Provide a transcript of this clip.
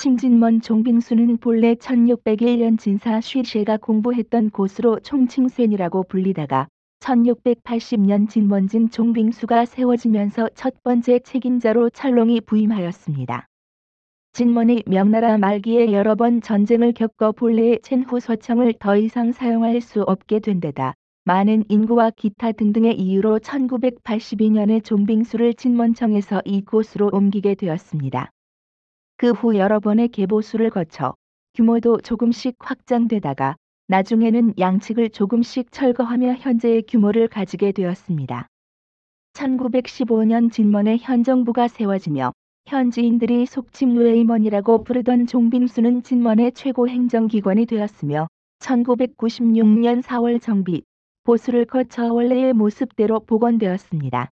칭진먼 종빙수는 본래 1601년 진사 쉬셰가 공부했던 곳으로 총칭쇠이라고 불리다가 1680년 진먼진 종빙수가 세워지면서 첫 번째 책임자로 찰롱이 부임하였습니다. 진먼이 명나라 말기에 여러 번 전쟁을 겪어 본래의 첸후 서청을 더 이상 사용할 수 없게 된 데다 많은 인구와 기타 등등의 이유로 1982년에 종빙수를 진먼청에서 이곳으로 옮기게 되었습니다. 그 후 여러 번의 개보수를 거쳐 규모도 조금씩 확장되다가 나중에는 양측을 조금씩 철거하며 현재의 규모를 가지게 되었습니다. 1915년 진먼의 현정부가 세워지며 현지인들이 속칭 웨이먼이라고 부르던 종빙수는 진먼의 최고 행정기관이 되었으며 1996년 4월 정비, 보수를 거쳐 원래의 모습대로 복원되었습니다.